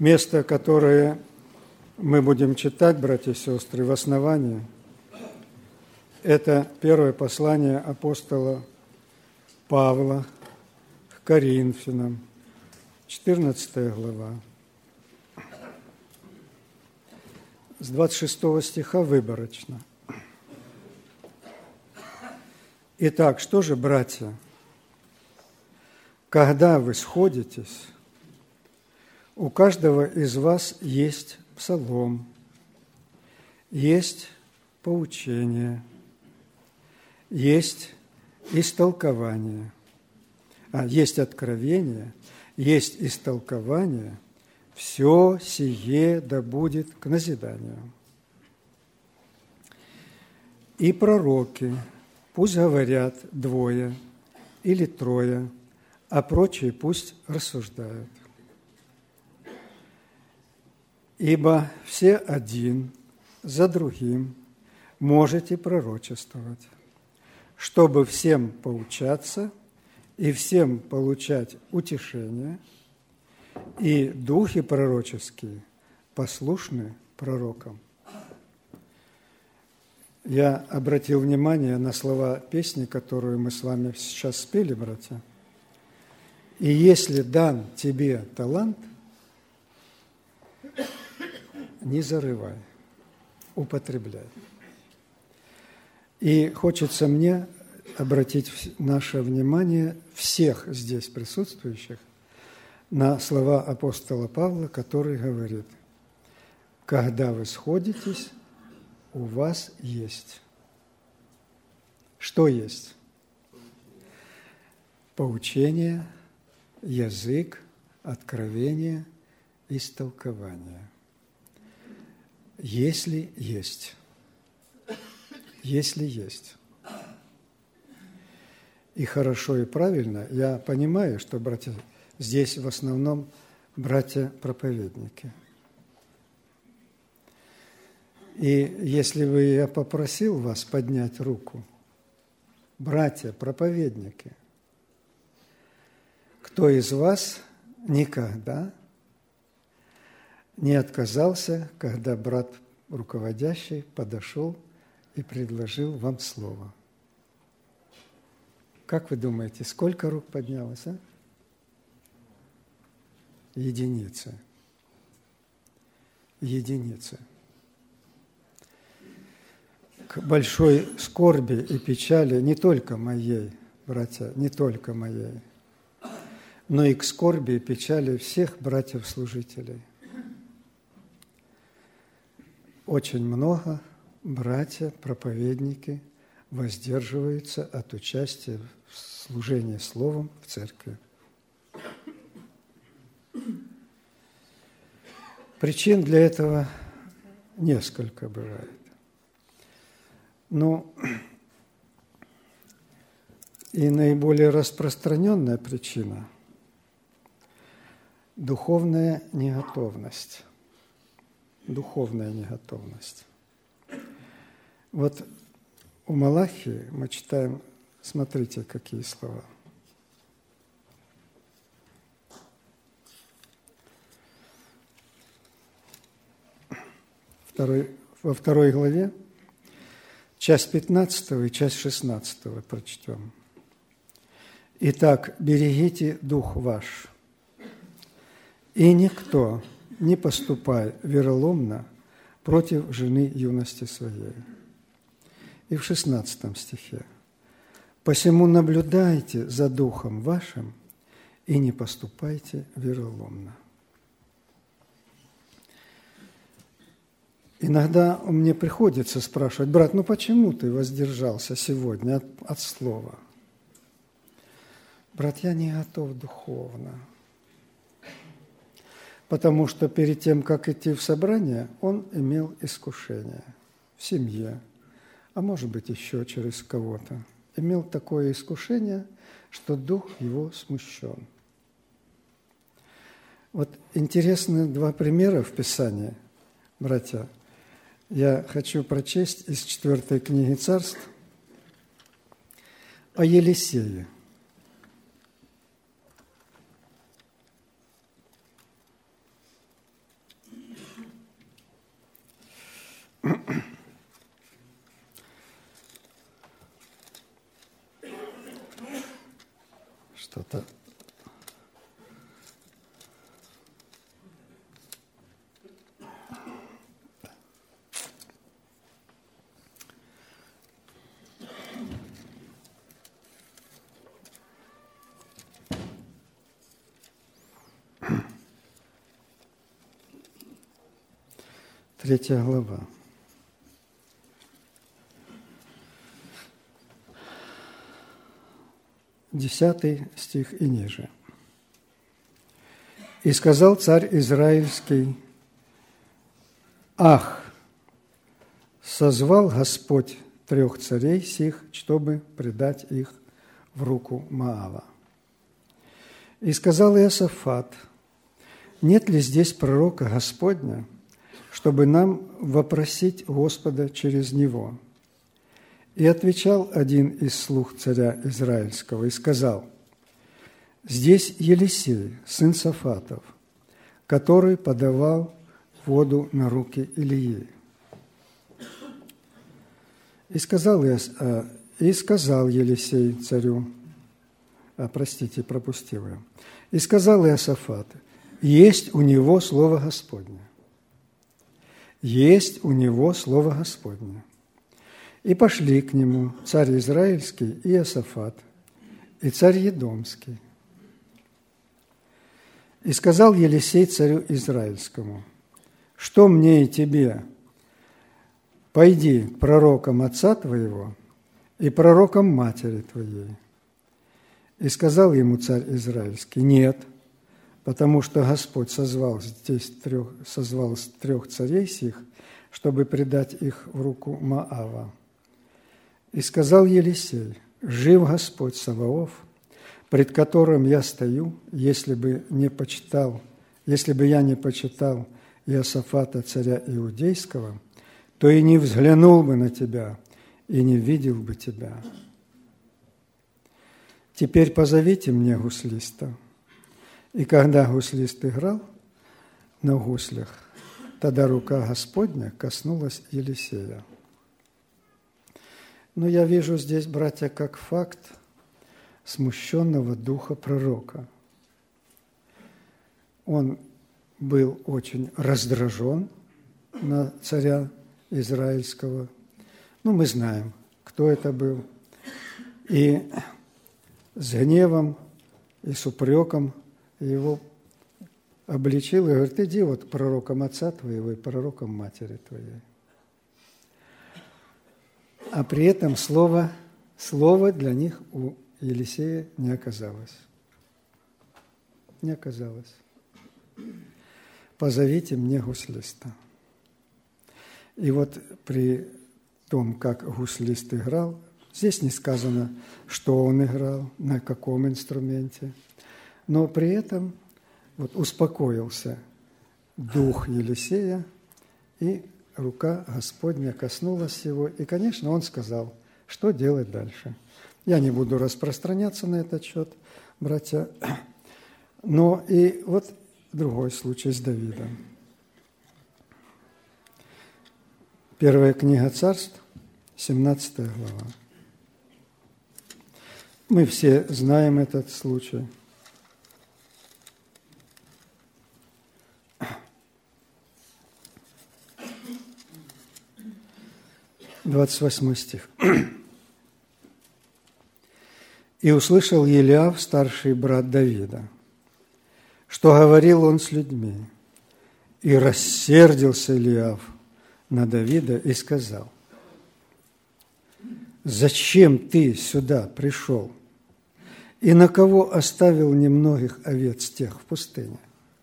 Место, которое мы будем читать, братья и сестры, в основании, это первое послание апостола Павла к Коринфянам, 14 глава, с 26 стиха выборочно. Итак, что же, братья, когда вы сходитесь, у каждого из вас есть псалом, есть поучение, есть истолкование, есть откровение, есть истолкование, все сие да будет к назиданию. И пророки пусть говорят двое или трое, а прочие пусть рассуждают. Ибо все один за другим можете пророчествовать, чтобы всем поучаться и всем получать утешение, и духи пророческие послушны пророкам. Я обратил внимание на слова песни, которую мы с вами сейчас спели, братья. И если дан тебе талант, не зарывай, употребляй. И хочется мне обратить наше внимание всех здесь присутствующих на слова апостола Павла, который говорит: «Когда вы сходитесь, у вас есть». Что есть? Поучение, язык, откровение, истолкование. Если есть. Если есть. И хорошо, и правильно, я понимаю, что, братья, здесь в основном братья-проповедники. И если бы я попросил вас поднять руку, братья-проповедники, кто из вас никогда не отказался, когда брат руководящий подошел и предложил вам слово? Как вы думаете, сколько рук поднялось, а? Единицы. Единицы. К большой скорби и печали не только моей, братья, не только моей, но и к скорби и печали всех братьев-служителей. Очень много братья, проповедники воздерживаются от участия в служении словом в церкви. Причин для этого несколько бывает. Но и наиболее распространенная причина – духовная неготовность. Духовная неготовность. Вот у Малахии мы читаем, смотрите, какие слова. Во второй главе, часть 15 и часть 16 прочтем. «Итак, берегите дух ваш, и никто не поступай вероломно против жены юности своей». И в 16 стихе: «Посему наблюдайте за духом вашим и не поступайте вероломно». Иногда мне приходится спрашивать: брат, ну почему ты воздержался сегодня от слова? Брат, я не готов духовно. Потому что перед тем, как идти в собрание, он имел искушение в семье, а может быть еще через кого-то. Имел такое искушение, что дух его смущен. Вот интересны два примера в Писании, братья. Я хочу прочесть из 4 книги Царств о Елисее. Третья глава. 10 стих и ниже. «И сказал царь Израильский: Ах, созвал Господь 3 царей сих, чтобы предать их в руку Моава. И сказал Иосафат: нет ли здесь пророка Господня, чтобы нам вопросить Господа через него? И отвечал один из слуг царя Израильского и сказал: здесь Елисей, сын Сафатов, который подавал воду на руки Илии. И сказал Елисей царю, пропустил я. И сказал Иосафат: есть у него слово Господне. Есть у него слово Господне. И пошли к нему царь Израильский и Иосафат, и царь Едомский. И сказал Елисей царю Израильскому: что мне и тебе? Пойди к пророкам отца твоего и пророкам матери твоей. И сказал ему царь Израильский: нет, потому что Господь созвал 3 царей сих, чтобы предать их в руку Моава. И сказал Елисей: жив Господь Саваоф, пред которым я стою, если бы я не почитал Иосафата царя Иудейского, то и не взглянул бы на тебя, и не видел бы тебя. Теперь позовите мне гуслиста». И когда гуслист играл на гуслях, тогда рука Господня коснулась Елисея. Но я вижу здесь, братья, как факт смущенного духа пророка. Он был очень раздражен на царя Израильского. Мы знаем, кто это был. И с гневом и с упреком его обличил и говорит: иди вот к пророкам отца твоего и пророкам матери твоей. А при этом слова для них у Елисея не оказалось. Не оказалось. Позовите мне гуслиста. И вот при том, как гуслист играл, здесь не сказано, что он играл, на каком инструменте, но при этом успокоился дух Елисея, и рука Господня коснулась его. И, конечно, он сказал, что делать дальше. Я не буду распространяться на этот счет, братья. Но и вот другой случай с Давидом. Первая книга Царств, 17 глава. Мы все знаем этот случай. 28 стих. «И услышал Елиав, старший брат Давида, что говорил он с людьми. И рассердился Елиав на Давида и сказал: зачем ты сюда пришел? И на кого оставил немногих овец тех в пустыне?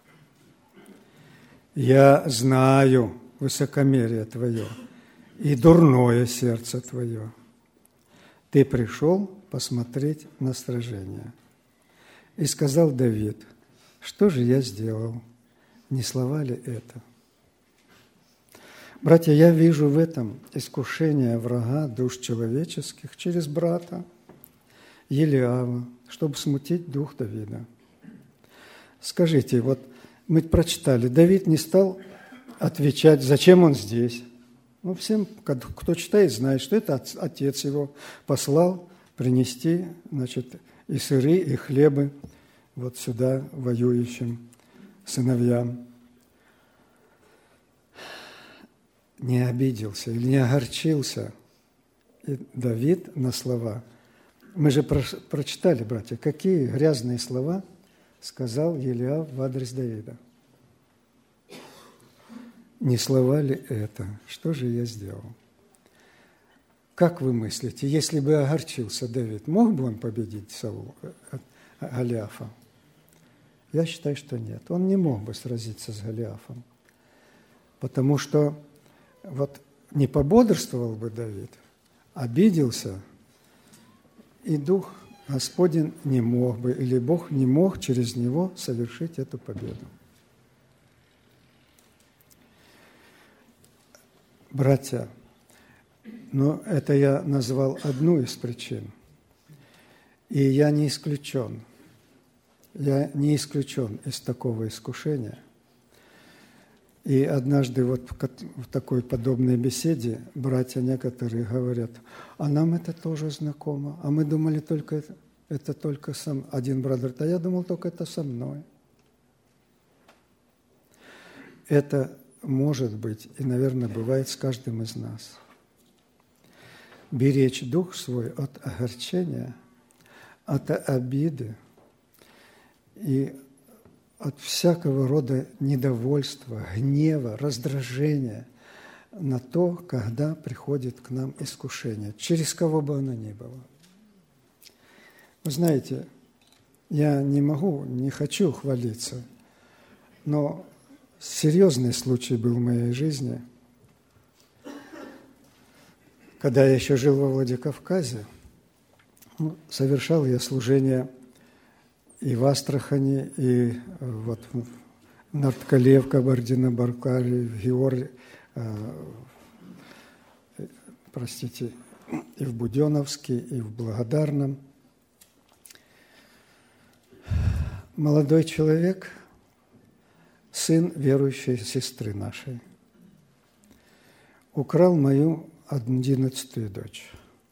Я знаю высокомерие твое и дурное сердце твое. Ты пришел посмотреть на сражение. И сказал Давид: что же я сделал? Не слова ли это? Братья, я вижу в этом искушение врага душ человеческих через брата Елиава, чтобы смутить дух Давида. Скажите, мы прочитали, Давид не стал отвечать, зачем он здесь. Всем, кто читает, знает, что это отец его послал принести, и сыры, и хлебы вот сюда воюющим сыновьям. Не обиделся или не огорчился и Давид на слова. Мы же прочитали, братья, какие грязные слова сказал Елиав в адрес Давида. Не слова ли это? Что же я сделал? Как вы мыслите, если бы огорчился Давид, мог бы он победить Голиафа? Я считаю, что нет. Он не мог бы сразиться с Голиафом, потому что вот не пободрствовал бы Давид, обиделся, и Дух Господень не мог бы, или Бог не мог через него совершить эту победу. Братья, но это я назвал одну из причин. И я не исключен. Я не исключен из такого искушения. И однажды вот в такой подобной беседе братья некоторые говорят, а нам это тоже знакомо, а мы думали только это только сам. Один брат говорит, а я думал только это со мной. Это может быть и, наверное, бывает с каждым из нас. Беречь дух свой от огорчения, от обиды и от всякого рода недовольства, гнева, раздражения на то, когда приходит к нам искушение, через кого бы оно ни было. Вы знаете, я не хочу хвалиться, но серьезный случай был в моей жизни. Когда я еще жил во Владикавказе, совершал я служение и в Астрахани, и вот в Нарткале, в Кабардино-Балкарии, в Георгии, и в Буденновске, и в Благодарном. Молодой человек, сын верующей сестры нашей, украл мою 11-ю дочь.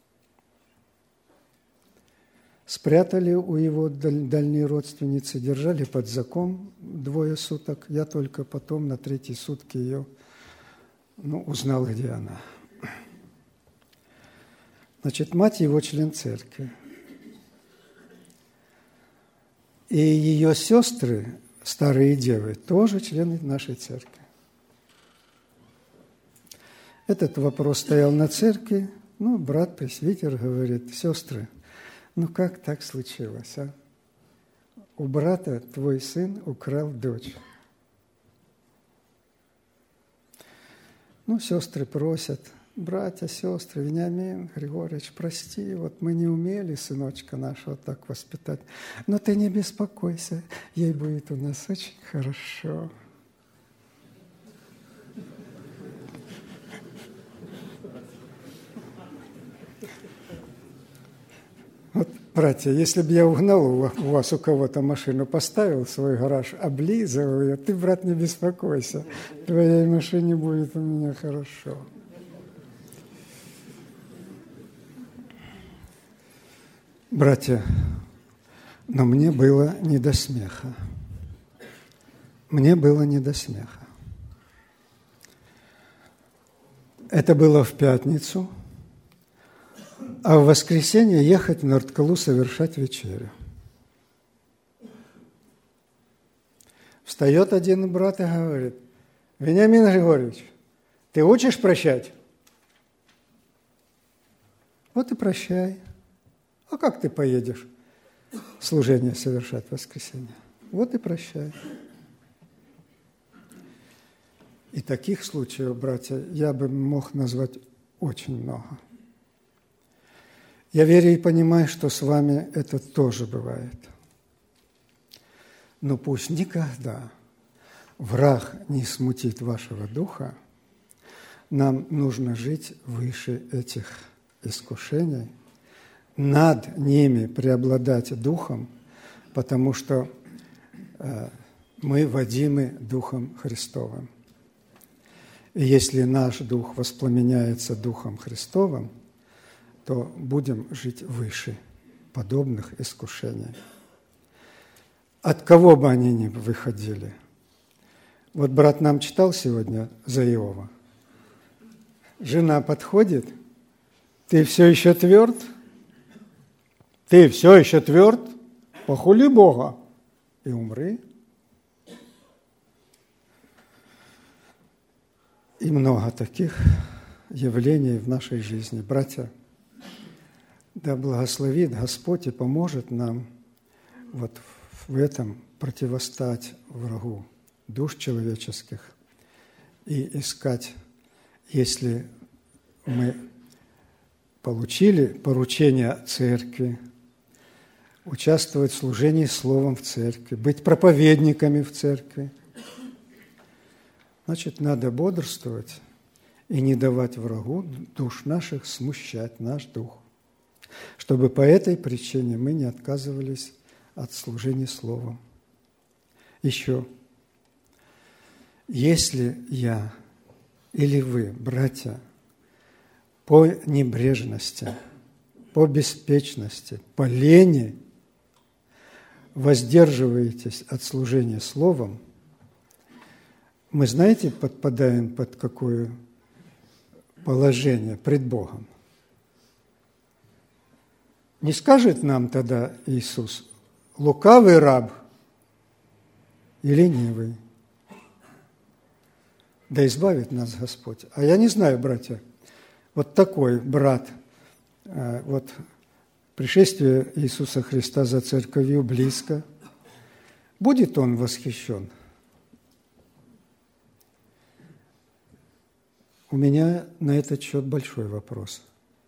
Спрятали у его дальней родственницы, держали под замком 2 суток. Я только потом на 3-й сутки ее узнал, где она. Значит, мать его член церкви. И ее сестры, старые девы, тоже члены нашей церкви. Этот вопрос стоял на церкви. Брат-пресвитер говорит, сестры, как так случилось, а? У брата твой сын украл дочь. Сестры просят, братья, сестры, Вениамин Григорьевич, прости, вот мы не умели сыночка нашего так воспитать, но ты не беспокойся, ей будет у нас очень хорошо. Вот, братья, если бы я угнал у вас у кого-то машину, поставил в свой гараж, облизывал ее, ты, брат, не беспокойся, твоей машине будет у меня хорошо. Братья, но мне было не до смеха. Мне было не до смеха. Это было в пятницу, а в воскресенье ехать в Нарткалу совершать вечерю. Встает один брат и говорит, Вениамин Григорьевич, ты учишь прощать? Вот и прощай. А как ты поедешь служение совершать в воскресенье? Вот и прощай. И таких случаев, братья, я бы мог назвать очень много. Я верю и понимаю, что с вами это тоже бывает. Но пусть никогда враг не смутит вашего духа. Нам нужно жить выше этих искушений, над ними преобладать духом, потому что мы водимы Духом Христовым. И если наш дух воспламеняется Духом Христовым, то будем жить выше подобных искушений. От кого бы они ни выходили. Вот брат нам читал сегодня за Иова. Жена подходит, ты все еще тверд? Ты все еще тверд? Похули Бога и умри. И много таких явлений в нашей жизни. Братья, да благословит Господь и поможет нам вот в этом противостать врагу душ человеческих и искать, если мы получили поручение церкви, участвовать в служении словом в церкви, быть проповедниками в церкви, значит, надо бодрствовать и не давать врагу душ наших смущать наш дух, чтобы по этой причине мы не отказывались от служения словом. Еще, если я или вы, братья, по небрежности, по беспечности, по лени воздерживаетесь от служения словом, мы, знаете, подпадаем под какое положение пред Богом? Не скажет нам тогда Иисус: лукавый раб и ленивый. Да избавит нас Господь. А я не знаю, братья, вот такой брат, вот пришествие Иисуса Христа за церковью близко. Будет он восхищен? У меня на этот счет большой вопрос.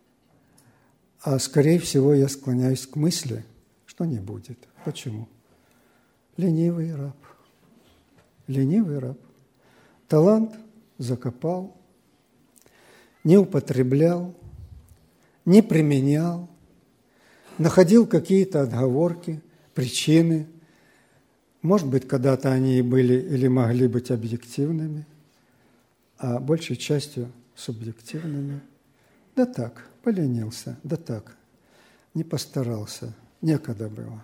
А скорее всего я склоняюсь к мысли, что не будет. Почему? Ленивый раб. Ленивый раб. Талант закопал, не употреблял, не применял, находил какие-то отговорки, причины. Может быть, когда-то они и были или могли быть объективными, а большей частью субъективными. Да так, поленился, да так, не постарался, некогда было.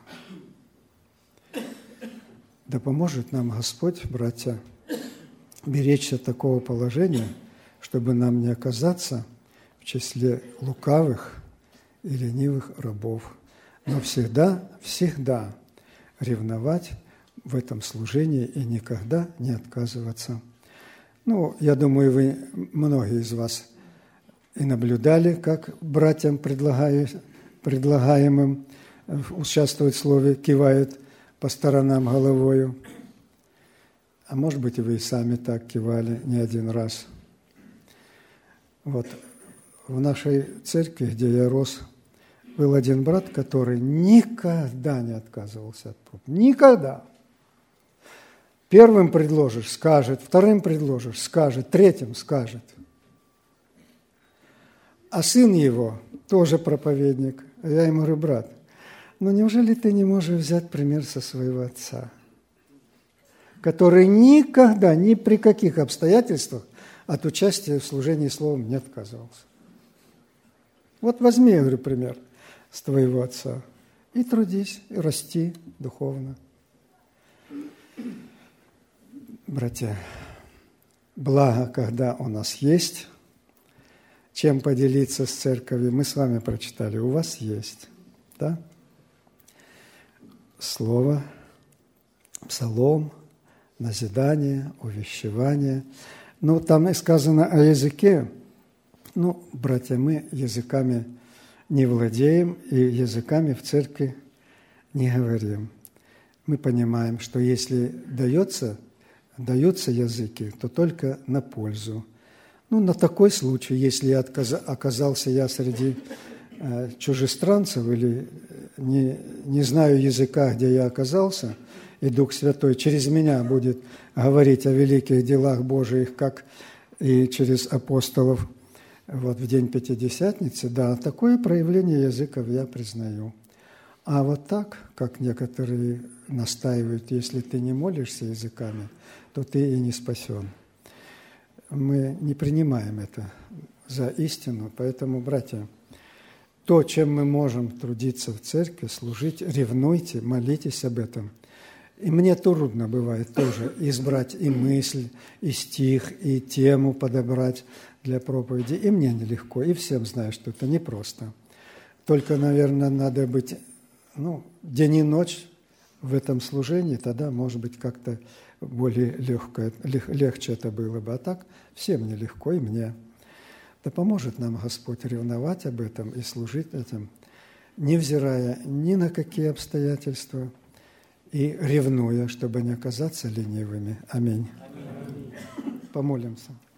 Да поможет нам Господь, братья, беречься такого положения, чтобы нам не оказаться в числе лукавых и ленивых рабов, но всегда, всегда ревновать в этом служении и никогда не отказываться. Ну, я думаю, вы, многие из вас, и наблюдали, как братьям, предлагаемым участвовать в слове, кивают по сторонам головою. А может быть, и вы сами так кивали не один раз. Вот в нашей церкви, где я рос, был один брат, который никогда не отказывался от проповеди. Никогда. Первым предложишь – скажет, вторым предложишь – скажет, третьим – скажет. А сын его тоже проповедник. А я ему говорю: брат, ну неужели ты не можешь взять пример со своего отца, который никогда, ни при каких обстоятельствах от участия в служении словом не отказывался? Вот возьми, я говорю, пример с твоего отца и трудись, и расти духовно. Братья, благо, когда у нас есть чем поделиться с церковью, мы с вами прочитали, у вас есть, да? Слово, псалом, назидание, увещевание. Ну, там и сказано о языке. Ну, братья, мы языками не владеем и языками в церкви не говорим. Мы понимаем, что если даются языки, то только на пользу. Ну, на такой случай, если оказался я среди чужестранцев или не знаю языка, где я оказался, и Дух Святой через меня будет говорить о великих делах Божиих, как и через апостолов вот в день Пятидесятницы, да, такое проявление языков я признаю. А вот так, как некоторые настаивают, если ты не молишься языками, то ты и не спасен. Мы не принимаем это за истину, поэтому, братья, то, чем мы можем трудиться в церкви, служить, ревнуйте, молитесь об этом. И мне трудно бывает тоже избрать и мысль, и стих, и тему подобрать для проповеди. И мне нелегко, и всем знаю, что это непросто. Только, наверное, надо быть день и ночь в этом служении, тогда, может быть, как-то более легче это было бы. А так всем нелегко, и мне. Да поможет нам Господь ревновать об этом и служить этим, невзирая ни на какие обстоятельства, и ревнуя, чтобы не оказаться ленивыми. Аминь. Помолимся.